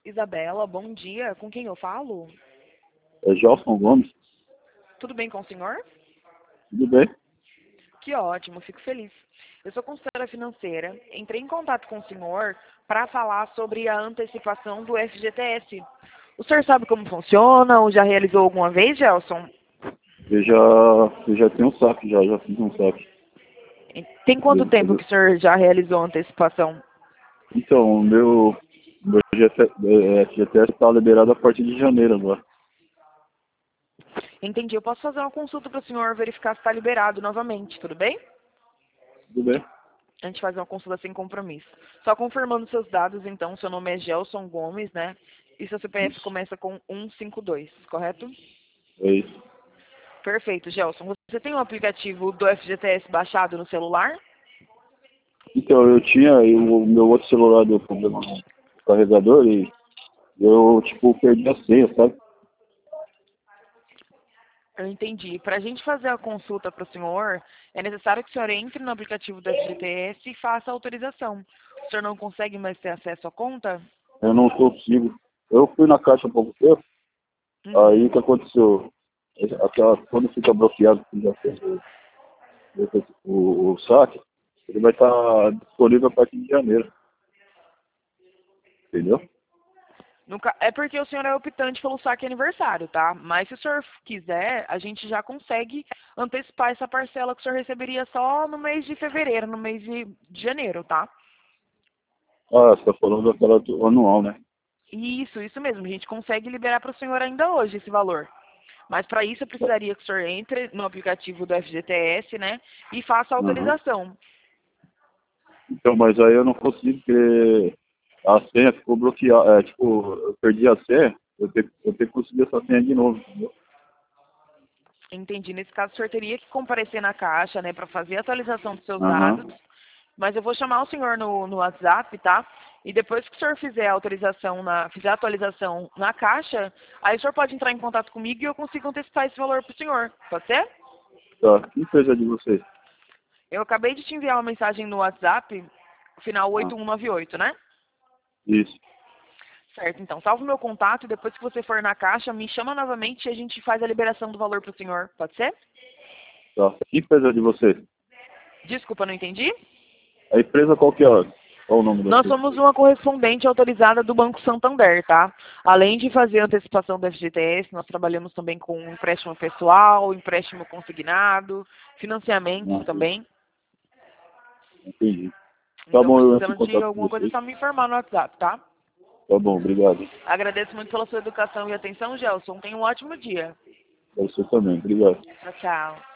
Isabela, bom dia. Com quem eu falo? É Gelson Gomes. Tudo bem com o senhor? Tudo bem? Que ótimo, fico feliz. Eu sou consultora financeira. Entrei em contato com o senhor para falar sobre a antecipação do FGTS. O senhor sabe como funciona ou já realizou alguma vez, Gelson? Eu já tenho um saque, já fiz um saque. Tem quanto tempo que o senhor já realizou a antecipação? Então, o meu FGTS está liberado a partir de janeiro agora. Entendi. Eu posso fazer uma consulta para o senhor verificar se está liberado novamente, tudo bem? Tudo bem? A gente faz uma consulta sem compromisso. Só confirmando seus dados, então, seu nome é Gelson Gomes, né? E seu CPF Isso. começa com 152, correto? É isso. Perfeito, Gelson. Você tem um aplicativo do FGTS baixado no celular? Então, o meu outro celular deu problema no carregador e eu, perdi a senha, sabe? Eu entendi. Para a gente fazer a consulta para o senhor, é necessário que o senhor entre no aplicativo do FGTS e faça a autorização. O senhor não consegue mais ter acesso à conta? Eu não consigo. Eu fui na caixa há pouco tempo, aí Uhum. o que aconteceu? Quando fica bloqueado, que já fez o saque, ele vai estar disponível a partir de janeiro, entendeu? É porque o senhor é optante pelo saque aniversário, tá? Mas se o senhor quiser, a gente já consegue antecipar essa parcela que o senhor receberia só no mês de fevereiro, no mês de janeiro, tá? Ah, você está falando daquela do anual, né? Isso mesmo. A gente consegue liberar para o senhor ainda hoje esse valor. Mas para isso eu precisaria que o senhor entre no aplicativo do FGTS, né? E faça a Uhum. autorização. Então, mas aí eu não consigo, porque a senha ficou bloqueada. Eu perdi a senha, eu tenho que conseguir essa senha de novo, entendeu? Entendi. Nesse caso, o senhor teria que comparecer na caixa, né? Para fazer a atualização dos seus dados. Aham. Mas eu vou chamar o senhor no WhatsApp, tá? E depois que o senhor fizer a fizer a atualização na caixa, aí o senhor pode entrar em contato comigo e eu consigo antecipar esse valor para o senhor. Pode ser? Tá. Que empresa é de vocês? Eu acabei de te enviar uma mensagem no WhatsApp, final Ah, 8198, né? isso. Certo, então. Salve o meu contato e depois que você for na caixa, me chama novamente e a gente faz a liberação do valor para o senhor. Pode ser? Tá. Que empresa é de vocês? Desculpa, não entendi? A empresa qual que é? Qual o nome da Nós empresa? somos uma correspondente autorizada do Banco Santander, tá? Além de fazer a antecipação do FGTS, nós trabalhamos também com empréstimo pessoal, empréstimo consignado, financiamentos Ah, também. entendi. Tá Então, bom, eu entro em precisando de contato com alguma coisa, é vocês. só me informar no WhatsApp, tá? Tá bom, obrigado. Agradeço muito pela sua educação e atenção, Gelson. Tenha um ótimo dia. Pra você também, obrigado. Tchau, tchau.